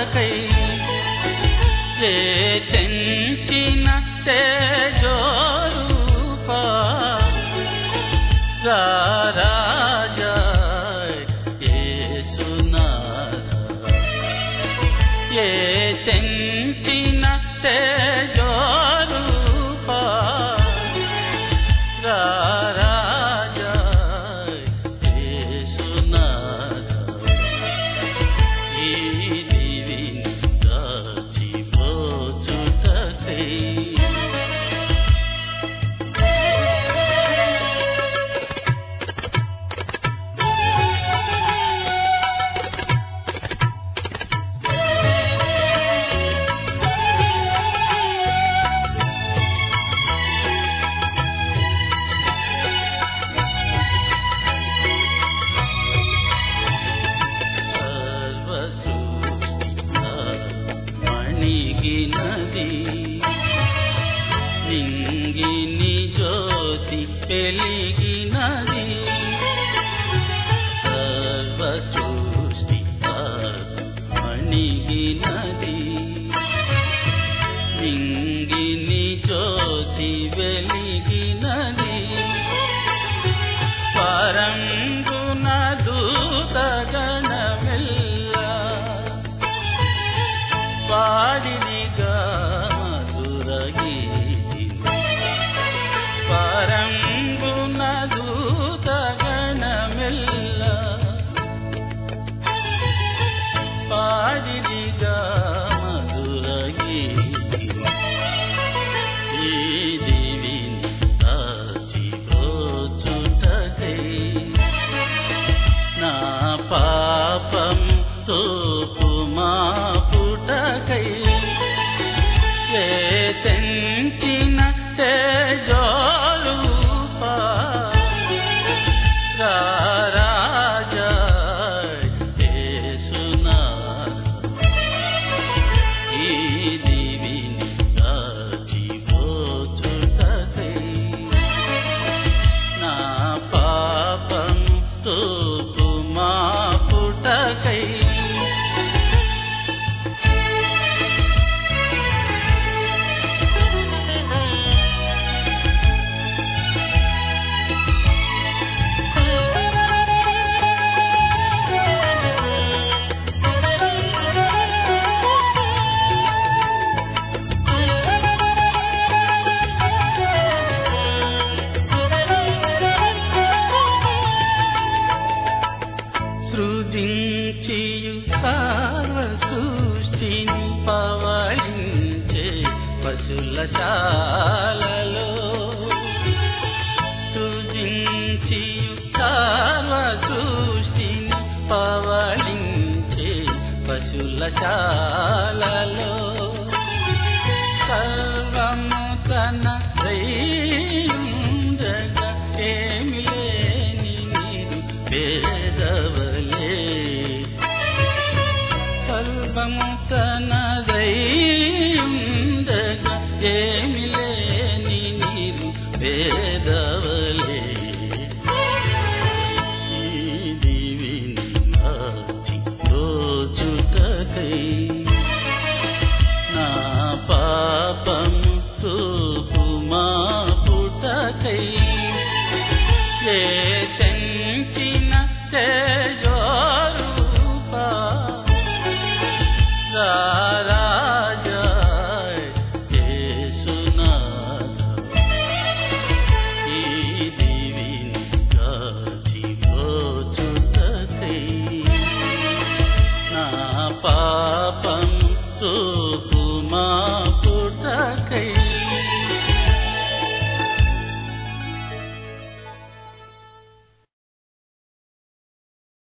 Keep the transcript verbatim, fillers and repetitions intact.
పుటకై ఏ తెంచిన తేజోరూప రాజా యేసునాథ ఏ తెంచిన తేజోరూప రాజా యేసునాథ ఈ దివిని దాచిపోచుటకై మణిగినది నింగిని జ్యోతి వెలిగినది సర్వ సృష్టి మణిగినది నింగిని జ్యోతి వెలిగినది పరంగున దూతగణమెల్ల పాడినిగా మధుర గీతిని పరంగున దూతగణమెల్ల పాడినిగా మధుర గీతిని ఈ దివిని దాచిపోచుటకై నా పాపం తోపుమా పుటకై ఏ తెంచిన తేజోరూప రాజా యేసునాథ ఈ దివిని దాచిపోచుటకై నా పాపం తోపుమా పుటకై సృజించియు సర్వ సృష్టిని పవళించే పశుల శాలలో సృజించియు సర్వ సృష్టిని పవళించే పశుల శాలలో